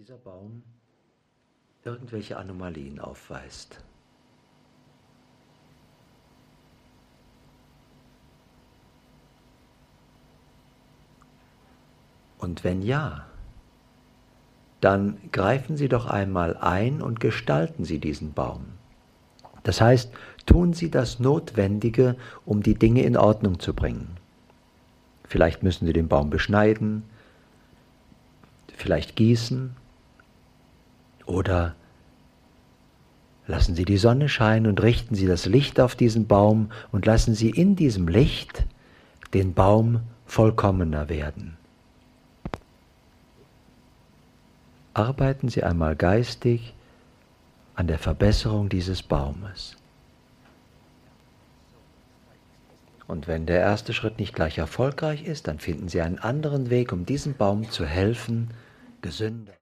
dieser Baum irgendwelche Anomalien aufweist. Und wenn ja, dann greifen Sie doch einmal ein und gestalten Sie diesen Baum. Das heißt, tun Sie das Notwendige, um die Dinge in Ordnung zu bringen. Vielleicht müssen Sie den Baum beschneiden, vielleicht gießen oder lassen Sie die Sonne scheinen und richten Sie das Licht auf diesen Baum und lassen Sie in diesem Licht den Baum vollkommener werden. Arbeiten Sie einmal geistig an der Verbesserung dieses Baumes. Und wenn der erste Schritt nicht gleich erfolgreich ist, dann finden Sie einen anderen Weg, um diesem Baum zu helfen, gesünder